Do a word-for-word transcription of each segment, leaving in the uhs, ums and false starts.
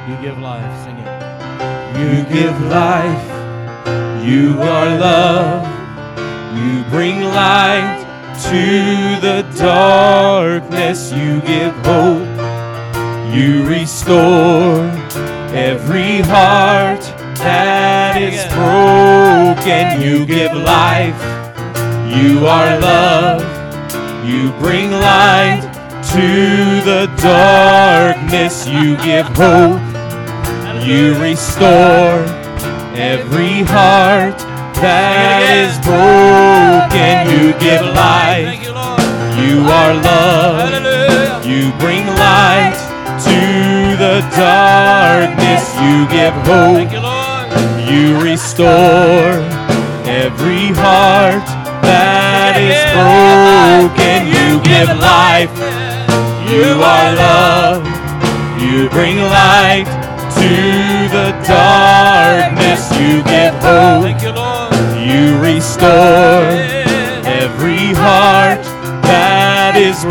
You give life. Sing it. You give life. You are love. You bring light to the darkness. You give hope. You restore every heart that is broken. You give life. You are love. You bring light to the darkness. You give hope. You restore every heart that is broken. You give life. You are love. You bring light to the darkness. You give hope. You restore every heart that is broken. You give life. You are love. You bring light to the darkness. You give hope. You restore every heart that is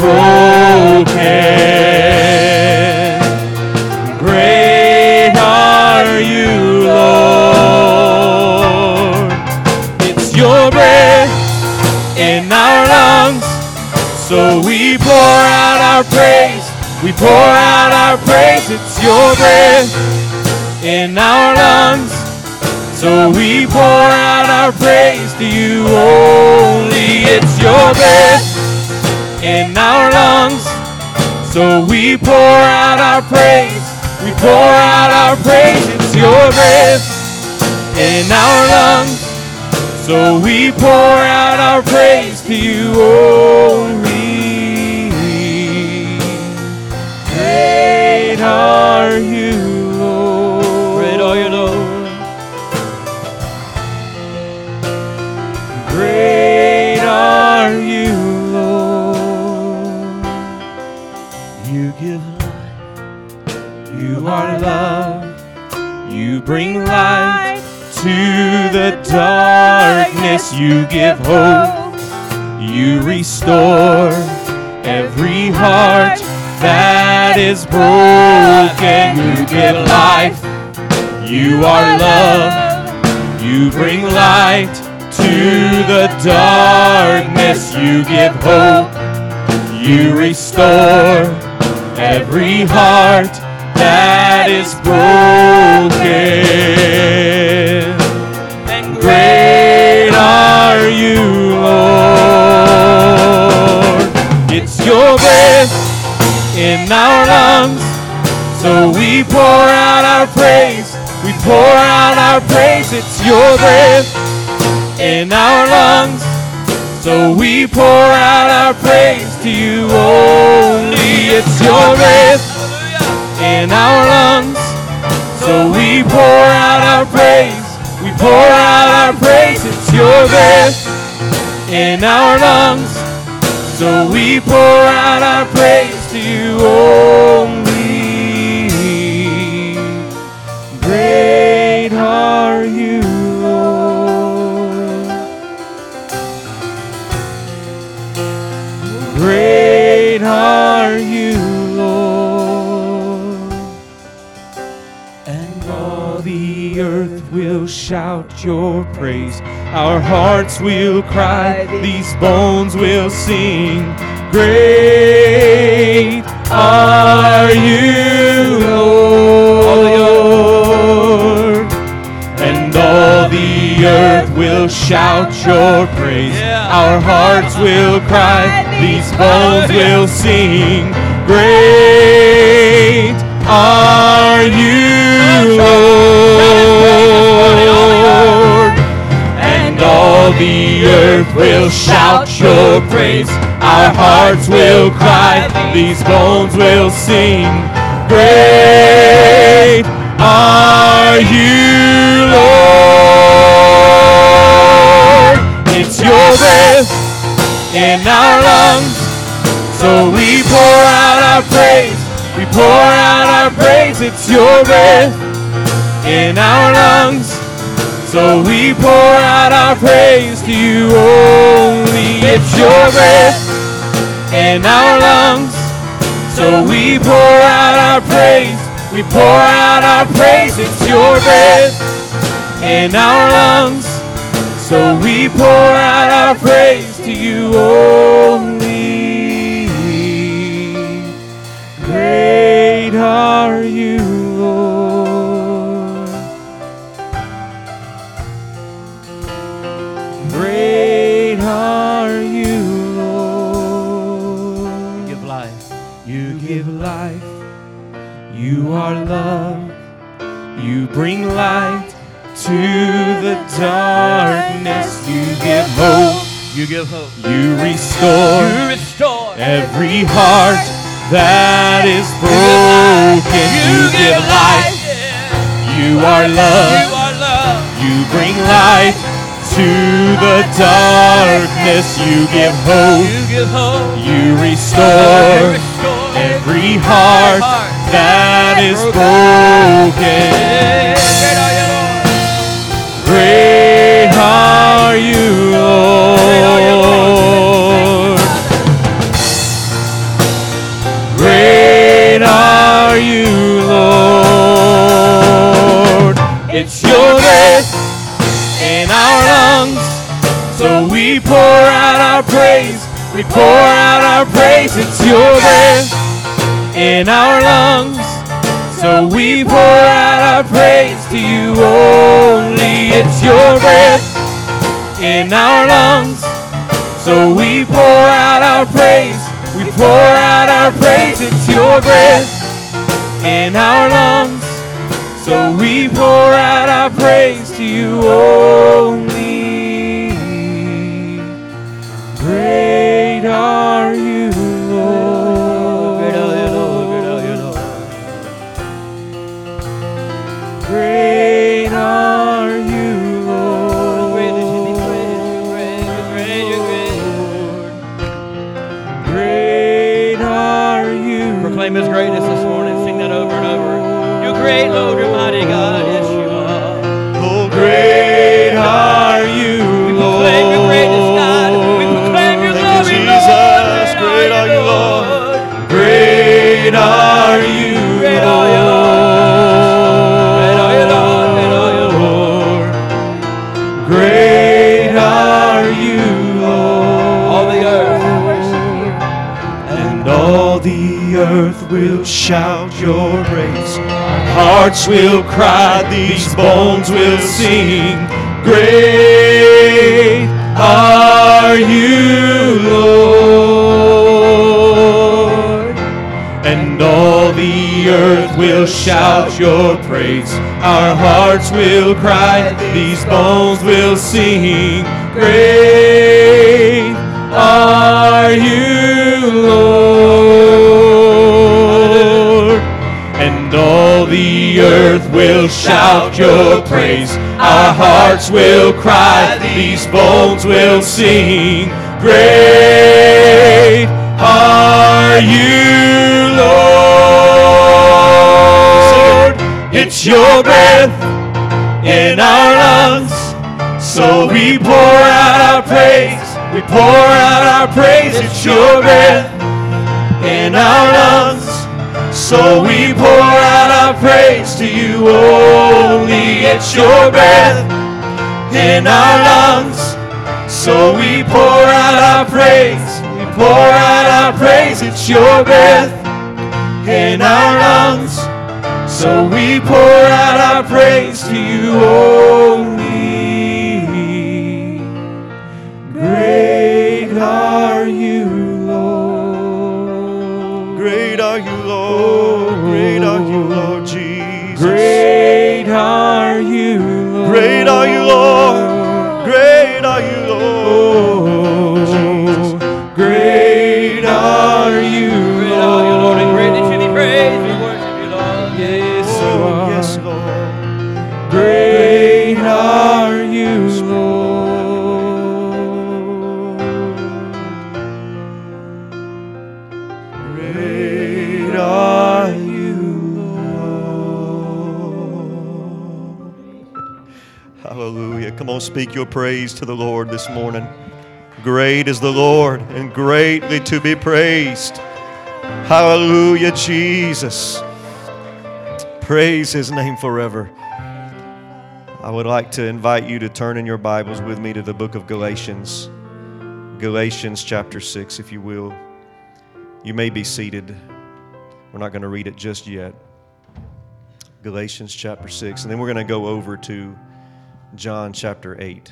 broken. Great are you, Lord. It's your breath in our lungs, so we pour out our praise. We pour out our praise. It's your breath in our lungs, so we pour out our praise to you only. It's your breath in our lungs, so we pour out our praise. We pour out our praise. It's your breath in our lungs, so we pour out our praise to you only. Great are you, Lord. Great are you, Lord. Great are you, Lord. You give life. You are love. You bring light to the darkness. You give hope. You restore every heart that is broken. You give life. You are love. You bring light to the darkness. You give hope. You restore every heart that is broken. And great are you, Lord. It's your breath in our lungs, so we pour out our praise. We pour out our praise. It's your breath in our lungs, so we pour out our praise to you only. It's your breath in our lungs, so we pour out our praise. We pour out our praise. It's your breath in our lungs, so we pour out our praise to you only. Great are you, Lord. Great are you, Lord. And all the earth will shout your praise. Our hearts will cry, these bones will sing. Great are you, Lord. And all the earth will shout your praise. Our hearts will cry, these bones will sing. Great are you, Lord. And all the earth will shout your praise. Our hearts will cry, these bones will sing. Great are you, Lord. It's your breath in our lungs, so we pour out our praise. We pour out our praise. It's your breath in our lungs, so we pour out our praise to you only. It's your breath in our lungs, so we pour out our praise. We pour out our praise. It's your breath in our lungs. So we pour out our praise to you only. Great are you, Lord. Great are you, Lord. You give life. You give life. You are love. You bring light to the darkness. You give hope. You give hope. You restore You restore every heart that is broken. You give life. You are love. You are love. You bring light to the darkness. You give hope. You give hope. You restore You restore every heart that is broken. Great are you, Great are you, Lord. Lord. Great are you, Lord. It's your breath in our lungs, so we pour out our praise. We pour out our praise. It's your breath in our lungs, so we pour out our praise to you only. It's your breath in our lungs, so we pour out our praise. We pour out our praise. It's your breath in our lungs, so we pour out our praise to you only. Great are you, Lord. Great are you, Lord. Great are you, Lord. Great are you, Lord. Great is to be praised. You're great. You're great. You're great. Great are you. Proclaim His greatness this morning. Sing that over and over. You're great, Lord. You're mighty God. Yes, you are. Oh, great are you, We Lord. proclaim your greatness, God. We proclaim your Thank you, glory, Jesus. Lord. Great are you, Lord. Great are you, Great are you, Lord. Great are you, Lord. Great are you, Great are you, Lord. all the earth. And all the earth will shout your praise. Hearts will cry, these bones will sing. Great are you, Lord. And all the earth will shout your praise. Our hearts will cry, these bones will sing. Great are you, Lord. And all the earth will shout your praise. Our hearts will cry, these bones will sing. Great are you, Lord. It's your breath in our lungs, so we pour out our praise. We pour out our praise. It's your breath in our lungs, so we pour out our praise to you only. It's your breath in our lungs, so we pour out our praise. We pour out our praise. It's your breath in our lungs, so we pour out our praise to you only. Great are you, Lord. Great are you, Lord. Great are you, Lord Jesus. Great are you, Lord. Great are you, Lord. Great are you, Lord. Great are you, Great are you, Lord, and greatly to be praised. We worship you, Lord. Yes, Oh, yes, Lord. Great are you, Lord. Great are you, Lord. Hallelujah. Come on, speak your praise to the Lord this morning. Great is the Lord and greatly to be praised. Hallelujah, Jesus. Praise His name forever. I would like to invite you to turn in your Bibles with me to the book of Galatians. Galatians chapter six, if you will. You may be seated. We're not going to read it just yet. Galatians chapter six, and then we're going to go over to John chapter eight.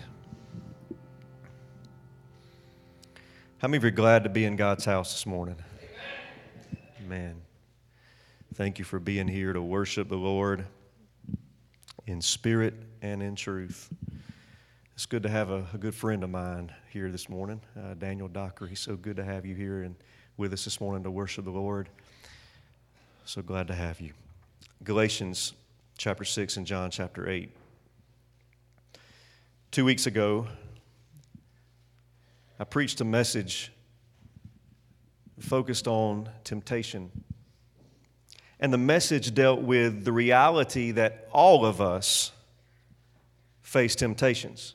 How many of you are glad to be in God's house this morning? Man, thank you for being here to worship the Lord in spirit and in truth. It's good to have a, a good friend of mine here this morning, uh, Daniel Docker. He's so good to have you here and with us this morning to worship the Lord. So glad to have you. Galatians chapter six and John chapter eight. Two weeks ago, I preached a message focused on temptation. And the message dealt with the reality that all of us face temptations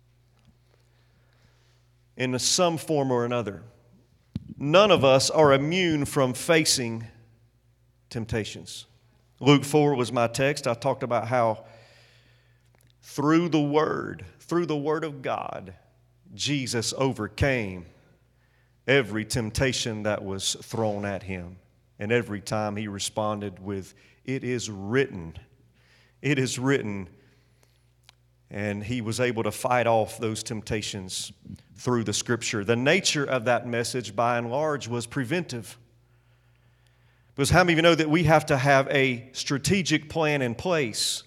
in some form or another. None of us are immune from facing temptations. Luke four was my text. I talked about how through the Word, through the Word of God, Jesus overcame every temptation that was thrown at Him. And every time He responded with, "It is written." It is written. And He was able to fight off those temptations through the Scripture. The nature of that message, by and large, was preventive. Because how many of you know that we have to have a strategic plan in place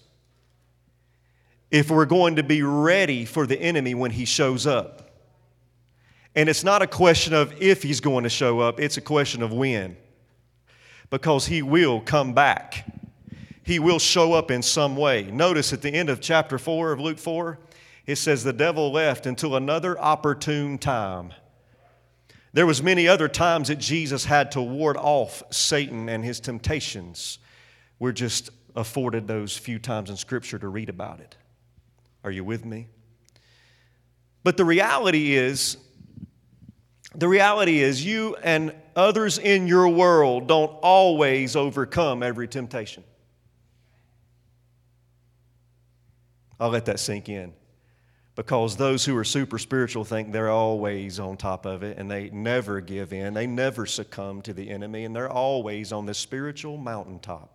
if we're going to be ready for the enemy when he shows up? And it's not a question of if he's going to show up, it's a question of when. Because he will come back. He will show up in some way. Notice at the end of chapter four of Luke four, it says the devil left until another opportune time. There was many other times that Jesus had to ward off Satan and his temptations. We're just afforded those few times in Scripture to read about it. Are you with me? But the reality is, the reality is you and others in your world don't always overcome every temptation. I'll let that sink in. Because those who are super spiritual think they're always on top of it and they never give in. They never succumb to the enemy and they're always on the spiritual mountaintop.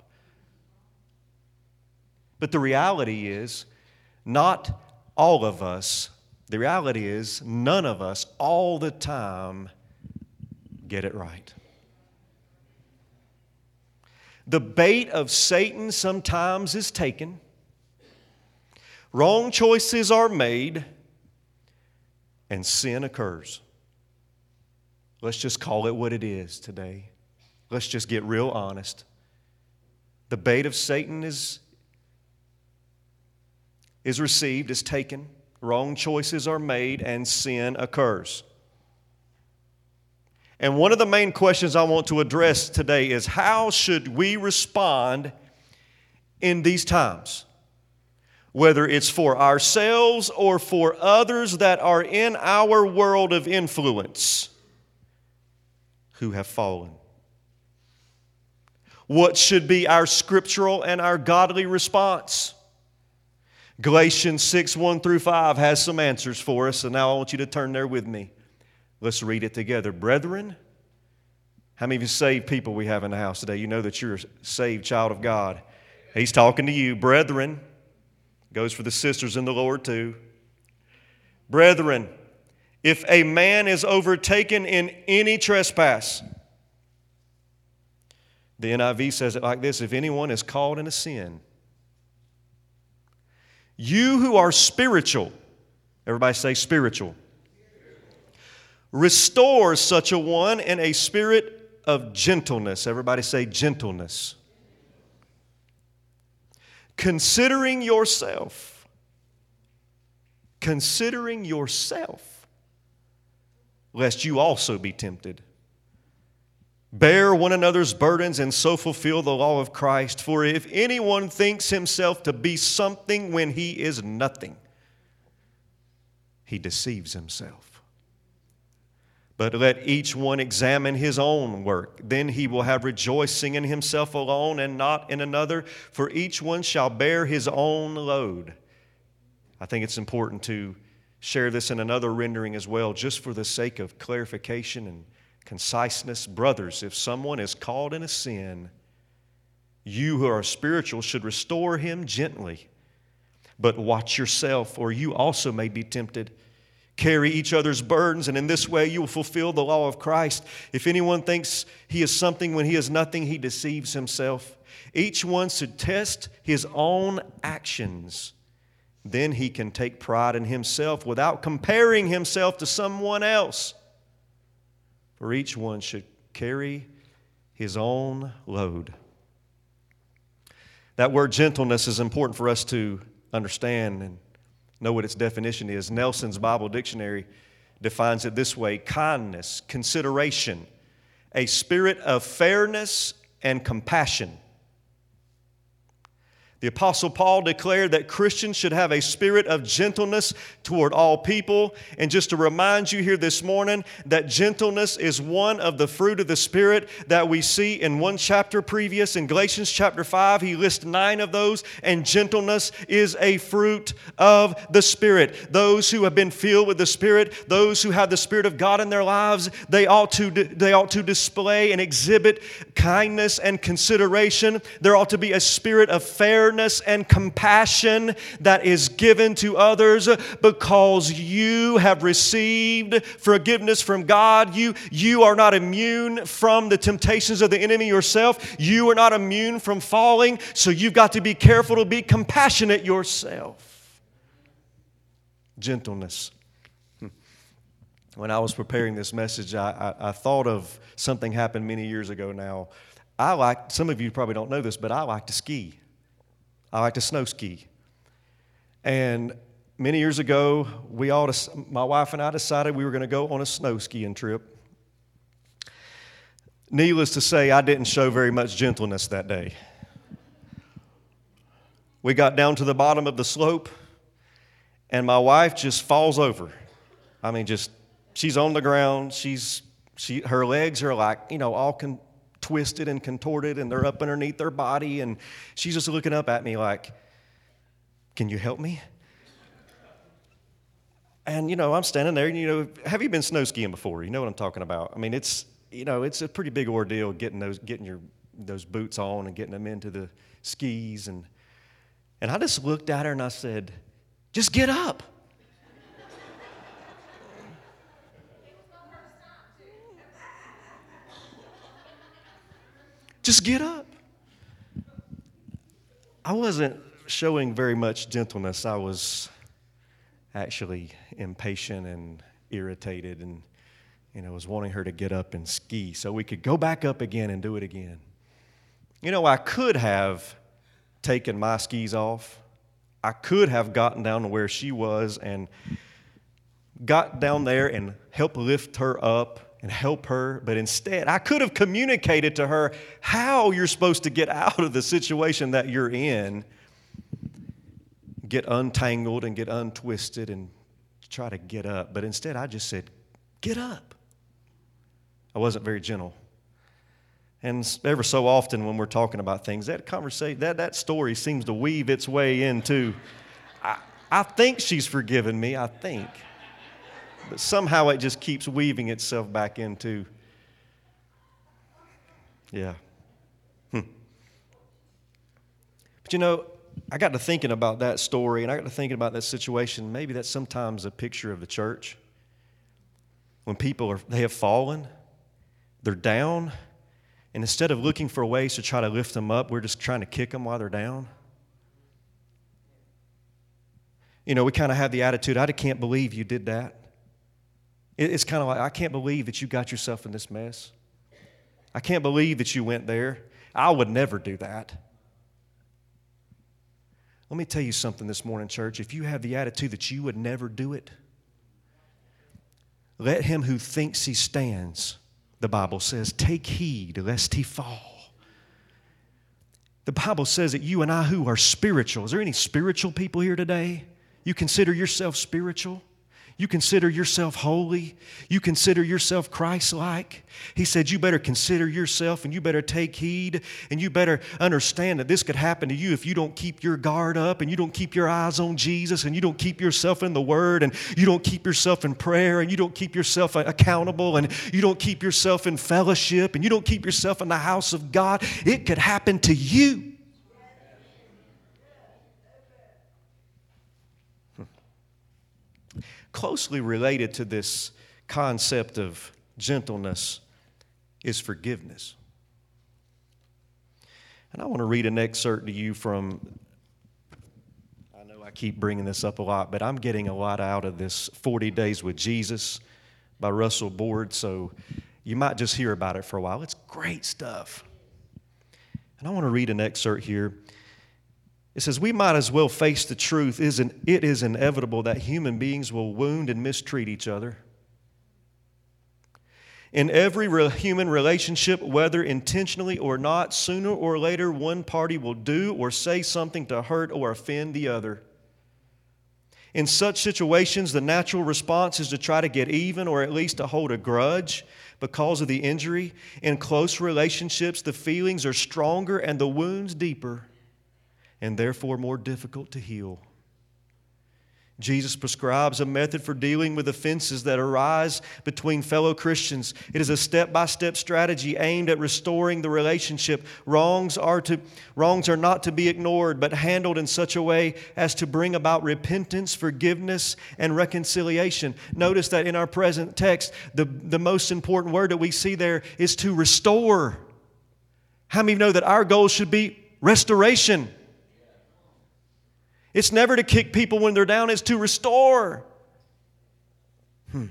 But the reality is, not all of us, the reality is none of us all the time get it right. The bait of Satan sometimes is taken. Wrong choices are made, and sin occurs. Let's just call it what it is today. Let's just get real honest. The bait of Satan is, is received, is taken. Wrong choices are made, and sin occurs. And one of the main questions I want to address today is how should we respond in these times? Whether it's for ourselves or for others that are in our world of influence who have fallen. What should be our scriptural and our godly response? Galatians six, one through five has some answers for us, and now I want you to turn there with me. Let's read it together. Brethren, how many of you saved people we have in the house today? You know that you're a saved child of God. He's talking to you. Brethren, goes for the sisters in the Lord too. Brethren, if a man is overtaken in any trespass, the N I V says it like this: if anyone is caught in a sin, you who are spiritual, everybody say spiritual, restore such a one in a spirit of gentleness. Everybody say gentleness. Considering yourself, considering yourself, lest you also be tempted. Bear one another's burdens and so fulfill the law of Christ. For if anyone thinks himself to be something when he is nothing, he deceives himself. But let each one examine his own work. Then he will have rejoicing in himself alone and not in another, for each one shall bear his own load. I think it's important to share this in another rendering as well, just for the sake of clarification and conciseness. Brothers, if someone is caught in a sin, you who are spiritual should restore him gently. But watch yourself, or you also may be tempted. Carry each other's burdens, and in this way you will fulfill the law of Christ. If anyone thinks he is something when he is nothing, he deceives himself. Each one should test his own actions. Then he can take pride in himself without comparing himself to someone else. For each one should carry his own load. That word gentleness is important for us to understand and know what its definition is. Nelson's Bible Dictionary defines it this way: kindness, consideration, a spirit of fairness and compassion. The Apostle Paul declared that Christians should have a spirit of gentleness toward all people. And just to remind you here this morning that gentleness is one of the fruit of the Spirit that we see in one chapter previous. In Galatians chapter five, he lists nine of those, and gentleness is a fruit of the Spirit. Those who have been filled with the Spirit, those who have the Spirit of God in their lives, they ought to, they ought to display and exhibit kindness and consideration. There ought to be a spirit of fairness and compassion that is given to others because you have received forgiveness from God. You, you are not immune from the temptations of the enemy yourself. You are not immune from falling, so you've got to be careful to be compassionate yourself. Gentleness. When I was preparing this message, I, I, I thought of something happened many years ago now. I like, some of you probably don't know this, but I like to ski. I like to snow ski. And many years ago, we all, my wife and I decided we were going to go on a snow skiing trip. Needless to say, I didn't show very much gentleness that day. We got down to the bottom of the slope, and my wife just falls over. I mean, just, she's on the ground. She's, she, her legs are like, you know, all con- twisted and contorted, and they're up underneath their body, and she's just looking up at me like, can you help me? And, you know, I'm standing there, and, you know, have you been snow skiing before? You know what I'm talking about. I mean, it's, you know, it's a pretty big ordeal getting those, getting your, those boots on and getting them into the skis, and, and I just looked at her and I said, just get up. Just get up. I wasn't showing very much gentleness. I was actually impatient and irritated, and, you know, was wanting her to get up and ski so we could go back up again and do it again. You know, I could have taken my skis off. I could have gotten down to where she was and got down there and helped lift her up and help her, but instead I could have communicated to her how you're supposed to get out of the situation that you're in, get untangled and get untwisted and try to get up. But instead I just said, get up. I wasn't very gentle. And ever so often when we're talking about things, that conversation, that, that story seems to weave its way into, I, I think she's forgiven me, I think. But somehow it just keeps weaving itself back into, yeah. Hmm. But you know, I got to thinking about that story, and I got to thinking about that situation. Maybe that's sometimes a picture of the church. When people are, they have fallen, they're down, and instead of looking for ways to try to lift them up, we're just trying to kick them while they're down. You know, we kind of have the attitude, I can't believe you did that. It's kind of like, I can't believe that you got yourself in this mess. I can't believe that you went there. I would never do that. Let me tell you something this morning, church. If you have the attitude that you would never do it, let him who thinks he stands, the Bible says, take heed lest he fall. The Bible says that you and I who are spiritual, is there any spiritual people here today? You consider yourself spiritual? You consider yourself holy. You consider yourself Christ-like. He said, you better consider yourself and you better take heed and you better understand that this could happen to you if you don't keep your guard up and you don't keep your eyes on Jesus and you don't keep yourself in the Word and you don't keep yourself in prayer and you don't keep yourself accountable and you don't keep yourself in fellowship and you don't keep yourself in the house of God. It could happen to you. Closely related to this concept of gentleness is forgiveness. And I want to read an excerpt to you from, I know I keep bringing this up a lot, but I'm getting a lot out of this forty days with Jesus by Russell Board, so you might just hear about it for a while. It's great stuff. And I want to read an excerpt here. It says, we might as well face the truth. It is inevitable that human beings will wound and mistreat each other. In every re- human relationship, whether intentionally or not, sooner or later one party will do or say something to hurt or offend the other. In such situations, the natural response is to try to get even or at least to hold a grudge because of the injury. In close relationships, the feelings are stronger and the wounds deeper, and therefore more difficult to heal. Jesus prescribes a method for dealing with offenses that arise between fellow Christians. It is a step-by-step strategy aimed at restoring the relationship. Wrongs are to, wrongs are not to be ignored, but handled in such a way as to bring about repentance, forgiveness, and reconciliation. Notice that in our present text, the, the most important word that we see there is to restore. How many know that our goal should be restoration? It's never to kick people when they're down, it's to restore. Hmm.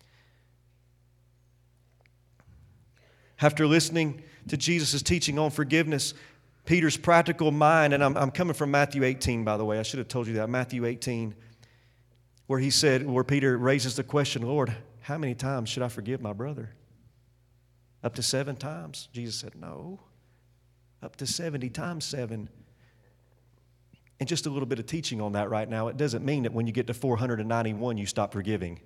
After listening to Jesus' teaching on forgiveness, Peter's practical mind, and I'm, I'm coming from Matthew eighteen, by the way. I should have told you that. Matthew eighteen, where he said, where Peter raises the question, Lord, how many times should I forgive my brother? Up to seven times? Jesus said, no. Up to seventy times seven. And just a little bit of teaching on that right now. It doesn't mean that when you get to four hundred ninety-one, you stop forgiving.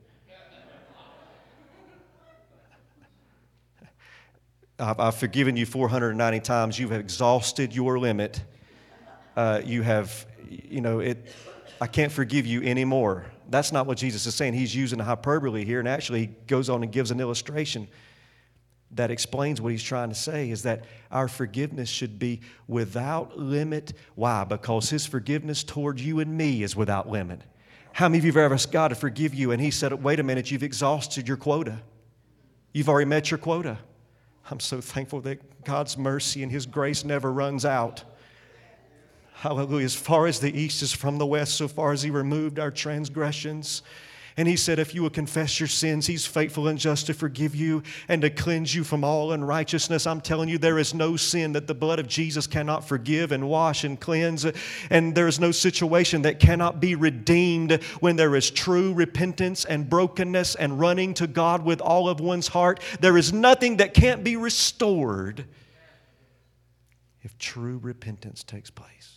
I've, I've forgiven you four hundred ninety times. You've exhausted your limit. Uh, you have, you know, it. I can't forgive you anymore. That's not what Jesus is saying. He's using a hyperbole here, and actually he goes on and gives an illustration that explains what he's trying to say, is that our forgiveness should be without limit. Why? Because his forgiveness toward you and me is without limit. How many of you have ever asked God to forgive you and he said, wait a minute, you've exhausted your quota. You've already met your quota. I'm so thankful that God's mercy and his grace never runs out. Hallelujah. As far as the east is from the west, so far as he removed our transgressions. And he said, if you will confess your sins, he's faithful and just to forgive you and to cleanse you from all unrighteousness. I'm telling you, there is no sin that the blood of Jesus cannot forgive and wash and cleanse. And there is no situation that cannot be redeemed when there is true repentance and brokenness and running to God with all of one's heart. There is nothing that can't be restored if true repentance takes place.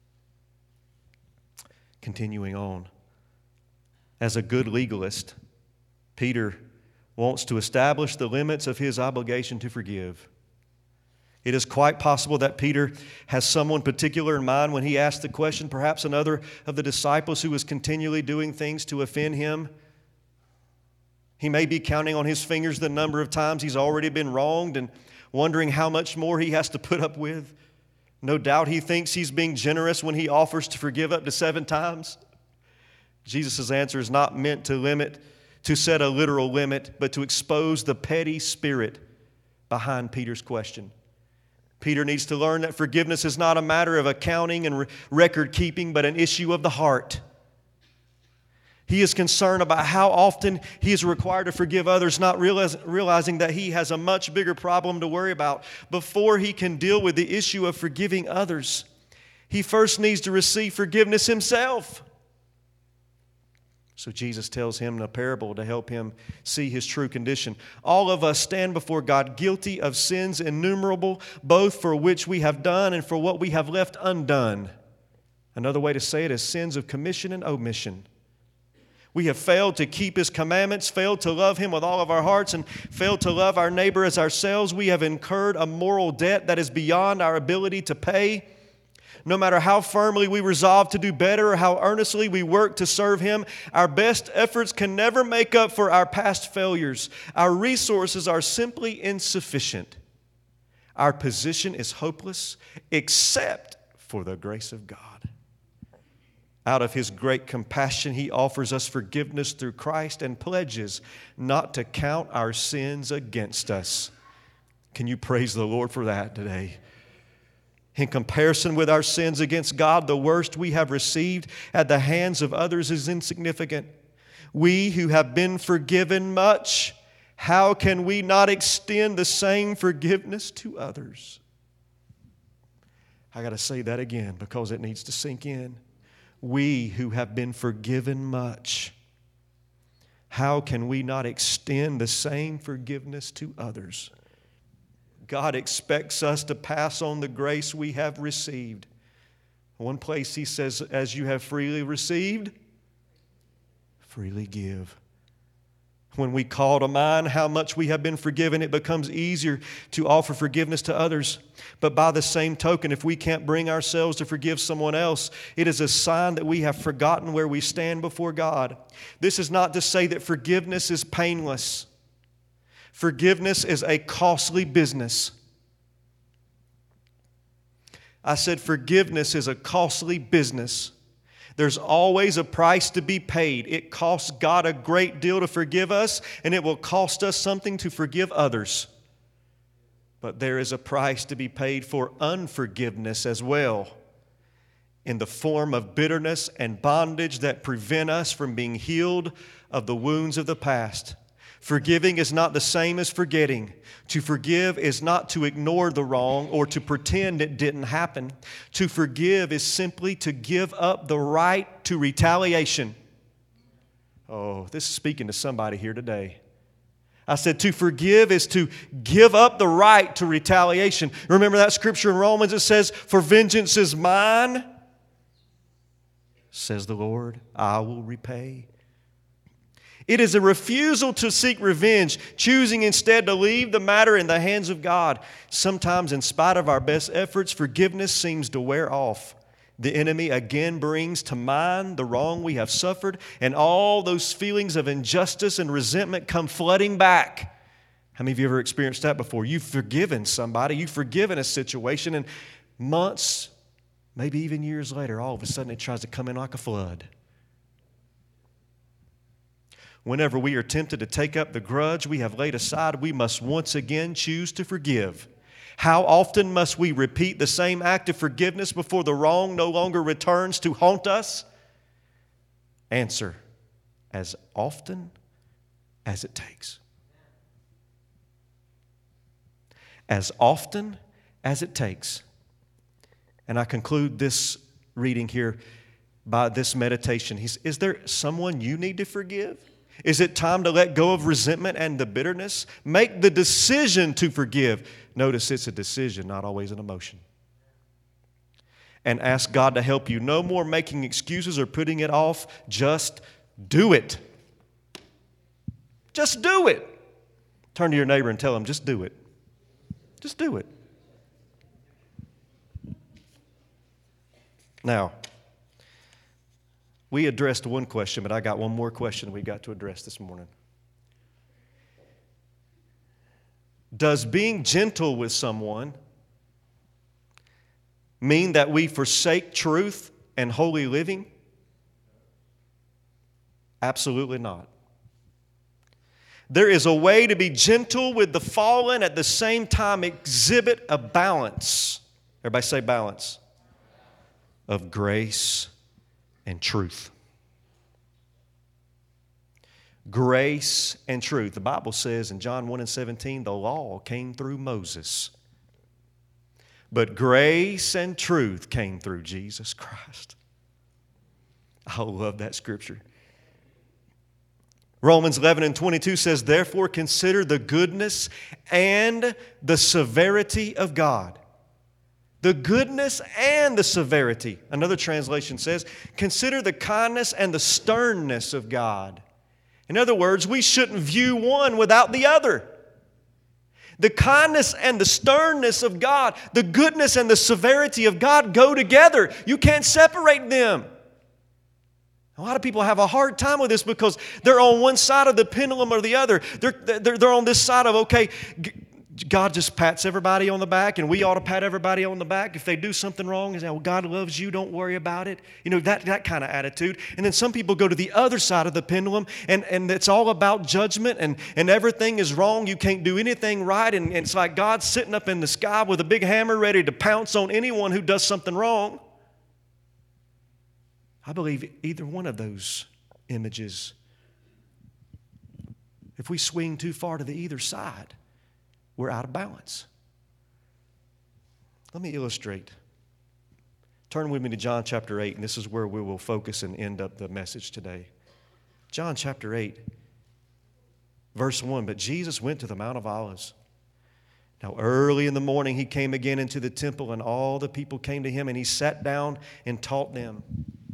Continuing on. As a good legalist, Peter wants to establish the limits of his obligation to forgive. It is quite possible that Peter has someone particular in mind when he asked the question, perhaps another of the disciples who was continually doing things to offend him. He may be counting on his fingers the number of times he's already been wronged and wondering how much more he has to put up with. No doubt he thinks he's being generous when he offers to forgive up to seven times. Jesus' answer is not meant to limit, to set a literal limit, but to expose the petty spirit behind Peter's question. Peter needs to learn that forgiveness is not a matter of accounting and record keeping, but an issue of the heart. He is concerned about how often he is required to forgive others, not realize, realizing that he has a much bigger problem to worry about. Before he can deal with the issue of forgiving others, he first needs to receive forgiveness himself. So Jesus tells him in a parable to help him see his true condition. All of us stand before God guilty of sins innumerable, both for which we have done and for what we have left undone. Another way to say it is sins of commission and omission. We have failed to keep His commandments, failed to love Him with all of our hearts, and failed to love our neighbor as ourselves. We have incurred a moral debt that is beyond our ability to pay. No matter how firmly we resolve to do better or how earnestly we work to serve Him, our best efforts can never make up for our past failures. Our resources are simply insufficient. Our position is hopeless except for the grace of God. Out of His great compassion, He offers us forgiveness through Christ and pledges not to count our sins against us. Can you praise the Lord for that today? In comparison with our sins against God, the worst we have received at the hands of others is insignificant. We who have been forgiven much, how can we not extend the same forgiveness to others? I got to say that again because it needs to sink in. We who have been forgiven much, how can we not extend the same forgiveness to others? God expects us to pass on the grace we have received. One place He says, as you have freely received, freely give. When we call to mind how much we have been forgiven, it becomes easier to offer forgiveness to others. But by the same token, if we can't bring ourselves to forgive someone else, it is a sign that we have forgotten where we stand before God. This is not to say that forgiveness is painless. Forgiveness is a costly business. I said forgiveness is a costly business. There's always a price to be paid. It costs God a great deal to forgive us, and it will cost us something to forgive others. But there is a price to be paid for unforgiveness as well, in the form of bitterness and bondage that prevent us from being healed of the wounds of the past. Forgiving is not the same as forgetting. To forgive is not to ignore the wrong or to pretend it didn't happen. To forgive is simply to give up the right to retaliation. Oh, this is speaking to somebody here today. I said to forgive is to give up the right to retaliation. Remember that scripture in Romans? It says, "For vengeance is mine, says the Lord, I will repay." It is a refusal to seek revenge, choosing instead to leave the matter in the hands of God. Sometimes, in spite of our best efforts, forgiveness seems to wear off. The enemy again brings to mind the wrong we have suffered, and all those feelings of injustice and resentment come flooding back. How many of you ever experienced that before? You've forgiven somebody, you've forgiven a situation, and months, maybe even years later, all of a sudden it tries to come in like a flood. Whenever we are tempted to take up the grudge we have laid aside, we must once again choose to forgive. How often must we repeat the same act of forgiveness before the wrong no longer returns to haunt us? Answer, as often as it takes. As often as it takes. And I conclude this reading here by this meditation. He's, is there someone you need to forgive? Is it time to let go of resentment and the bitterness? Make the decision to forgive. Notice it's a decision, not always an emotion. And ask God to help you. No more making excuses or putting it off. Just do it. Just do it. Turn to your neighbor and tell him, just do it. Just do it. Now, we addressed one question, but I got one more question we got to address this morning. Does being gentle with someone mean that we forsake truth and holy living? Absolutely not. There is a way to be gentle with the fallen, at the same time exhibit a balance. Everybody say balance. Of grace and truth. Grace and truth. The Bible says in John one and seventeen, the law came through Moses. But grace and truth came through Jesus Christ. I love that scripture. Romans eleven and twenty-two says, therefore consider the goodness and the severity of God. The goodness and the severity. Another translation says, consider the kindness and the sternness of God. In other words, we shouldn't view one without the other. The kindness and the sternness of God, the goodness and the severity of God go together. You can't separate them. A lot of people have a hard time with this because they're on one side of the pendulum or the other. They're, they're, they're on this side of, okay, God just pats everybody on the back, and we ought to pat everybody on the back. If they do something wrong, and say, well, God loves you, don't worry about it. You know, that, that kind of attitude. And then some people go to the other side of the pendulum, and, and it's all about judgment, and, and everything is wrong. You can't do anything right, and, and it's like God's sitting up in the sky with a big hammer ready to pounce on anyone who does something wrong. I believe either one of those images, if we swing too far to the either side, we're out of balance. Let me illustrate. Turn with me to John chapter eight, and this is where we will focus and end up the message today. John chapter eight, verse one, but Jesus went to the Mount of Olives. Now early in the morning he came again into the temple, and all the people came to him, and he sat down and taught them.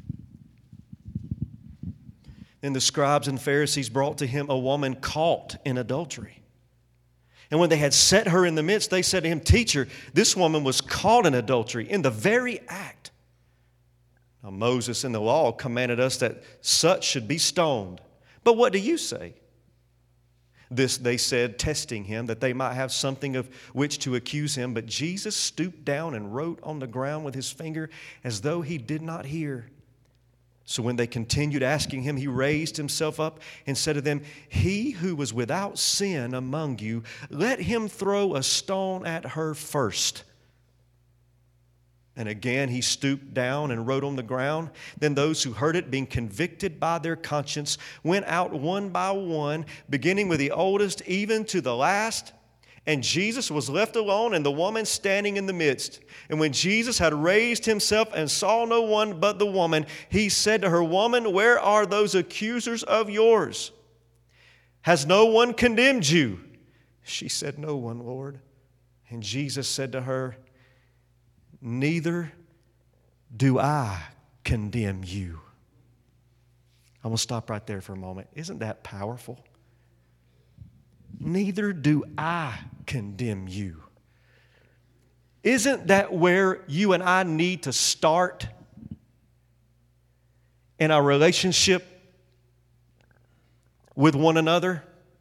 Then the scribes and Pharisees brought to him a woman caught in adultery. And when they had set her in the midst, they said to him, Teacher, this woman was caught in adultery in the very act. Now Moses in the law commanded us that such should be stoned. But what do you say? This they said, testing him, that they might have something of which to accuse him. But Jesus stooped down and wrote on the ground with his finger as though he did not hear. So when they continued asking him, he raised himself up and said to them, He who was without sin among you, let him throw a stone at her first. And again he stooped down and wrote on the ground. Then those who heard it, being convicted by their conscience, went out one by one, beginning with the oldest even to the last. And Jesus was left alone, and the woman standing in the midst. And when Jesus had raised himself and saw no one but the woman, he said to her, Woman, where are those accusers of yours? Has no one condemned you? She said, No one, Lord. And Jesus said to her, Neither do I condemn you. I'm going to stop right there for a moment. Isn't that powerful? Neither do I condemn you. Isn't that where you and I need to start in our relationship with one another?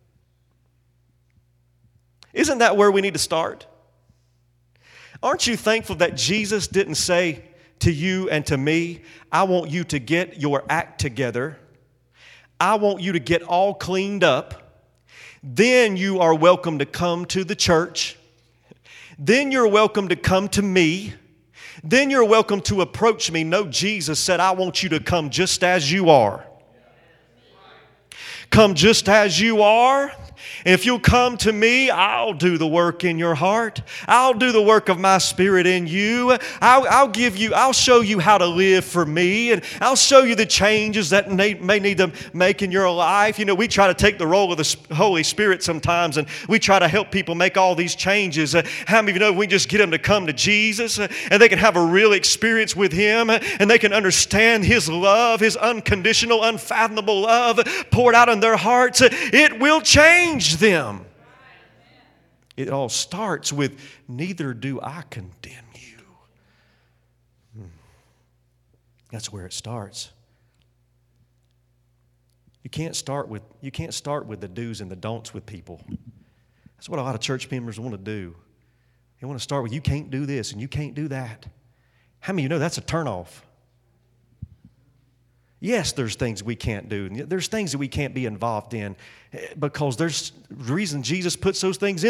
Isn't that where we need to start? Aren't you thankful that Jesus didn't say to you and to me, I want you to get your act together. I want you to get all cleaned up. Then you are welcome to come to the church. Then you're welcome to come to me. Then you're welcome to approach me. No, Jesus said, I want you to come just as you are. Come just as you are. And if you'll come to me, I'll do the work in your heart. I'll do the work of my Spirit in you. I'll, I'll give you, I'll show you how to live for me. And I'll show you the changes that may, may need to make in your life. You know, we try to take the role of the Holy Spirit sometimes, and we try to help people make all these changes. Uh, how many of you know we just get them to come to Jesus, uh, and they can have a real experience with Him, uh, and they can understand His love, His unconditional, unfathomable love poured out in their hearts. Uh, it will change them. It all starts with, neither do I condemn you. Hmm. That's where it starts. You can't start with you can't start with the do's and the don'ts with people. That's what a lot of church members want to do. They want to start with, you can't do this and you can't do that. How many of you know that's a turnoff? Yes, there's things we can't do. There's things that we can't be involved in because there's reason Jesus puts those things in